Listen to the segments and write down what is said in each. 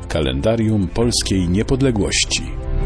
Kalendarium Polskiej Niepodległości.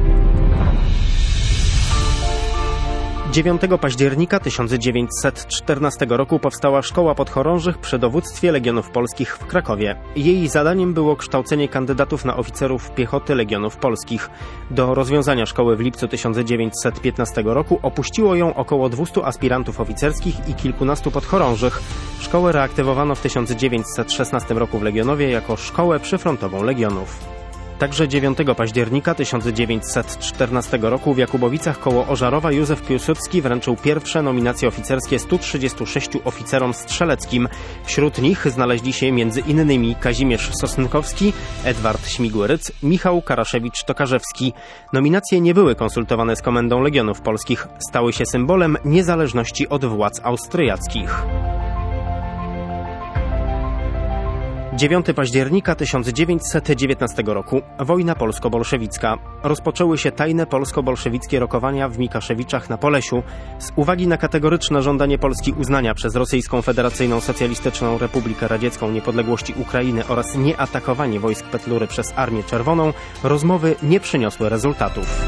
9 października 1914 roku powstała Szkoła Podchorążych przy dowództwie Legionów Polskich w Krakowie. Jej zadaniem było kształcenie kandydatów na oficerów piechoty Legionów Polskich. Do rozwiązania szkoły w lipcu 1915 roku opuściło ją około 200 aspirantów oficerskich i kilkunastu podchorążych. Szkołę reaktywowano w 1916 roku w Legionowie jako szkołę przyfrontową Legionów. Także 9 października 1914 roku w Jakubowicach koło Ożarowa Józef Piłsudski wręczył pierwsze nominacje oficerskie 136 oficerom strzeleckim. Wśród nich znaleźli się m.in. Kazimierz Sosnkowski, Edward Śmigły-Ryc, Michał Karaszewicz-Tokarzewski. Nominacje nie były konsultowane z Komendą Legionów Polskich. Stały się symbolem niezależności od władz austriackich. 9 października 1919 roku. Wojna polsko-bolszewicka. Rozpoczęły się tajne polsko-bolszewickie rokowania w Mikaszewiczach na Polesiu. Z uwagi na kategoryczne żądanie Polski uznania przez Rosyjską Federacyjną Socjalistyczną Republikę Radziecką niepodległości Ukrainy oraz nieatakowanie wojsk Petlury przez Armię Czerwoną, rozmowy nie przyniosły rezultatów.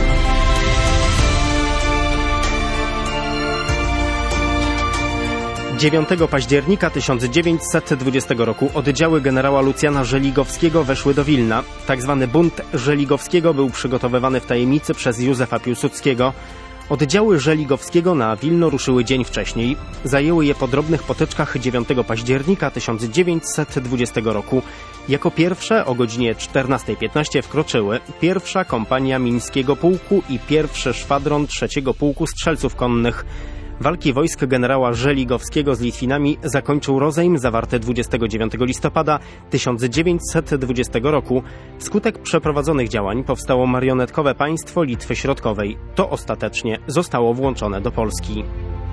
9 października 1920 roku oddziały generała Lucjana Żeligowskiego weszły do Wilna. Tak zwany bunt Żeligowskiego był przygotowywany w tajemnicy przez Józefa Piłsudskiego. Oddziały Żeligowskiego na Wilno ruszyły dzień wcześniej. Zajęły je po drobnych potyczkach 9 października 1920 roku. Jako pierwsze o godzinie 14:15 wkroczyły pierwsza kompania Mińskiego Pułku i pierwszy szwadron 3. Pułku Strzelców Konnych. Walki wojsk generała Żeligowskiego z Litwinami zakończył rozejm zawarty 29 listopada 1920 roku. Wskutek przeprowadzonych działań powstało marionetkowe państwo Litwy Środkowej. To ostatecznie zostało włączone do Polski.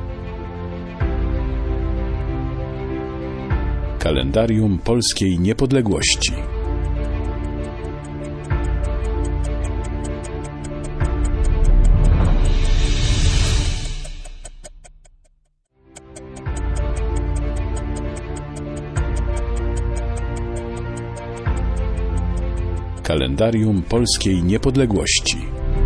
Kalendarium Polskiej Niepodległości. Kalendarium Polskiej Niepodległości.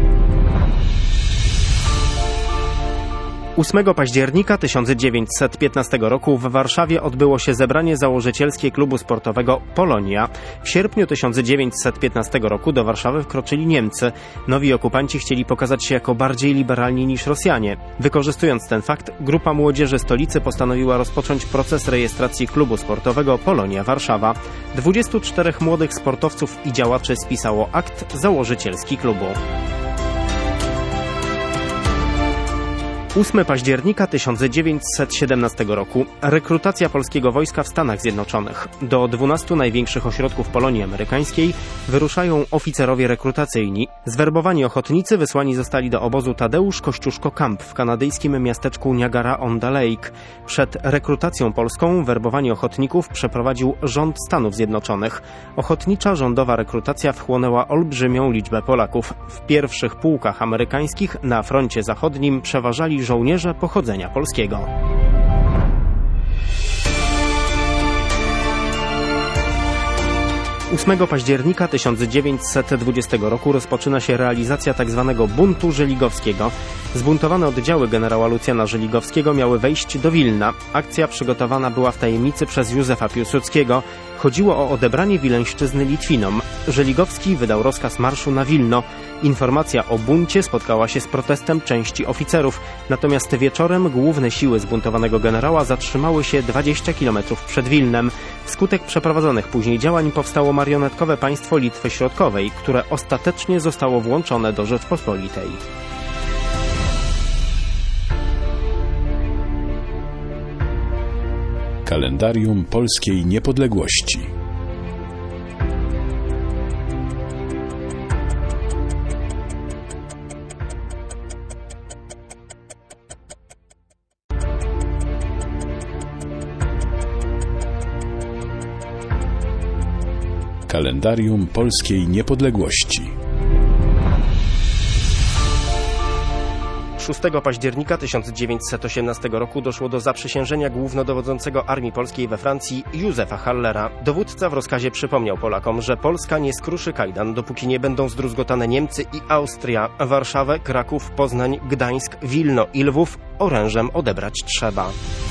8 października 1915 roku w Warszawie odbyło się zebranie założycielskie klubu sportowego Polonia. W sierpniu 1915 roku do Warszawy wkroczyli Niemcy. Nowi okupanci chcieli pokazać się jako bardziej liberalni niż Rosjanie. Wykorzystując ten fakt, grupa młodzieży stolicy postanowiła rozpocząć proces rejestracji klubu sportowego Polonia Warszawa. 24 młodych sportowców i działaczy spisało akt założycielski klubu. 8 października 1917 roku. Rekrutacja polskiego wojska w Stanach Zjednoczonych. Do 12 największych ośrodków Polonii Amerykańskiej wyruszają oficerowie rekrutacyjni. Zwerbowani ochotnicy wysłani zostali do obozu Tadeusz Kościuszko Camp w kanadyjskim miasteczku Niagara-on-the-Lake. Przed rekrutacją polską werbowanie ochotników przeprowadził rząd Stanów Zjednoczonych. Ochotnicza rządowa rekrutacja wchłonęła olbrzymią liczbę Polaków. W pierwszych pułkach amerykańskich na froncie zachodnim przeważali żołnierze pochodzenia polskiego. 8 października 1920 roku rozpoczyna się realizacja tzw. buntu żeligowskiego. Zbuntowane oddziały generała Lucjana Żeligowskiego miały wejść do Wilna. Akcja przygotowana była w tajemnicy przez Józefa Piłsudskiego. Chodziło o odebranie Wileńszczyzny Litwinom. Żeligowski wydał rozkaz marszu na Wilno. Informacja o buncie spotkała się z protestem części oficerów. Natomiast wieczorem główne siły zbuntowanego generała zatrzymały się 20 km przed Wilnem. Wskutek przeprowadzonych później działań powstało marionetkowe państwo Litwy Środkowej, które ostatecznie zostało włączone do Rzeczpospolitej. Kalendarium Polskiej Niepodległości. Kalendarium Polskiej Niepodległości. 6 października 1918 roku doszło do zaprzysiężenia głównodowodzącego Armii Polskiej we Francji Józefa Hallera. Dowódca w rozkazie przypomniał Polakom, że Polska nie skruszy kajdan, dopóki nie będą zdruzgotane Niemcy i Austria. Warszawę, Kraków, Poznań, Gdańsk, Wilno i Lwów orężem odebrać trzeba.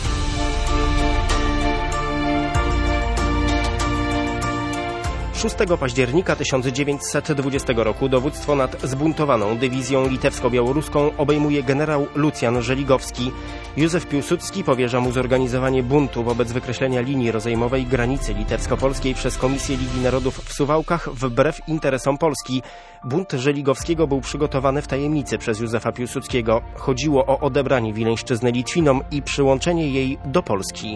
6 października 1920 roku dowództwo nad zbuntowaną dywizją litewsko-białoruską obejmuje generał Lucjan Żeligowski. Józef Piłsudski powierza mu zorganizowanie buntu wobec wykreślenia linii rozejmowej granicy litewsko-polskiej przez Komisję Ligi Narodów w Suwałkach wbrew interesom Polski. Bunt Żeligowskiego był przygotowany w tajemnicy przez Józefa Piłsudskiego. Chodziło o odebranie Wileńszczyzny Litwinom i przyłączenie jej do Polski.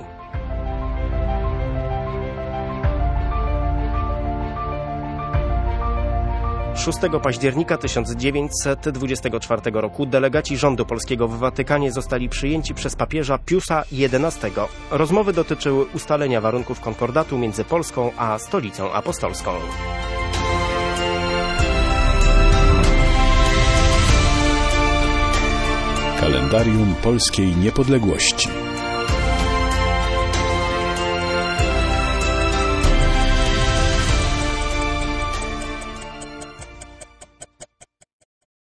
6 października 1924 roku delegaci rządu polskiego w Watykanie zostali przyjęci przez papieża Piusa XI. Rozmowy dotyczyły ustalenia warunków konkordatu między Polską a Stolicą Apostolską. Kalendarium Polskiej Niepodległości.